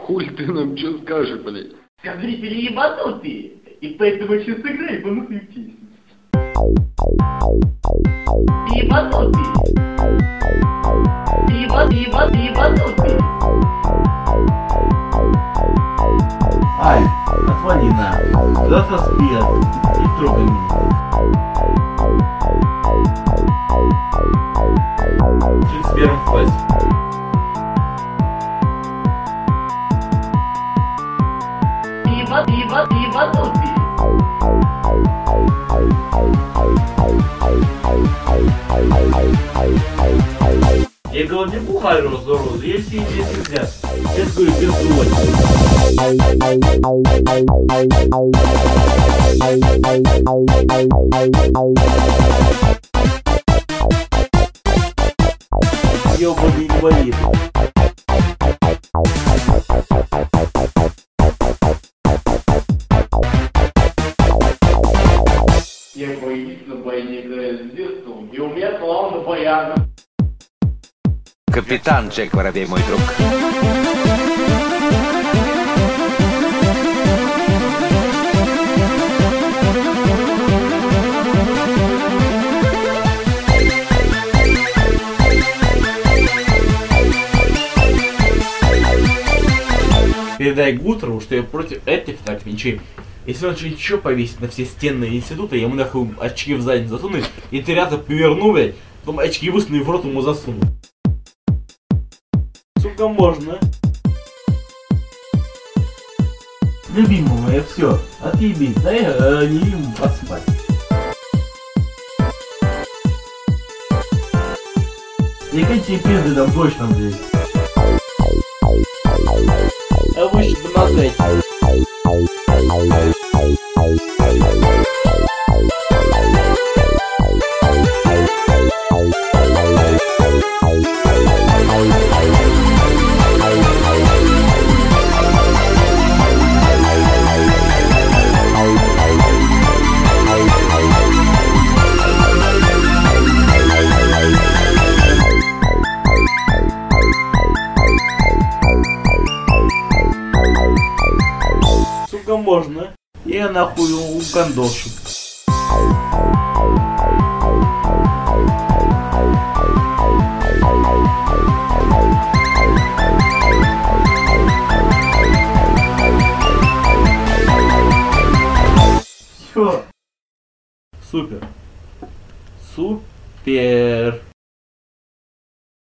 Хуй ты нам что скажешь, блядь? Зрители ебанутые, и поэтому сейчас сыграли ебанутую песню. Ебанутые. Ебанутые. Ай, отвали нахуй. Завтра спят. Не трогай меня. В 31 классе. Ебанутые. Я говорю, не бухай розу, если нельзя. Я говорю, без ёбаный инвалид. Я боюсь на баяне играю с детства, и у меня слава на баянах. Капитан Джек Воробей, мой друг. Передай Гутеру, что я против этих так вещей. Если он еще повесит на все стены института, я ему нахуй очки в задницу засуну, и 3 раза поверну, блядь, потом очки высуну и в рот ему засуну. Сука, можно. Любимая моя, все, отъебись, дай не ему поспать. И какие пизды там точно, блядь. А вы еще домогайте. Сука, можно. Я нахуй укандошу. Все. Супер. Супер.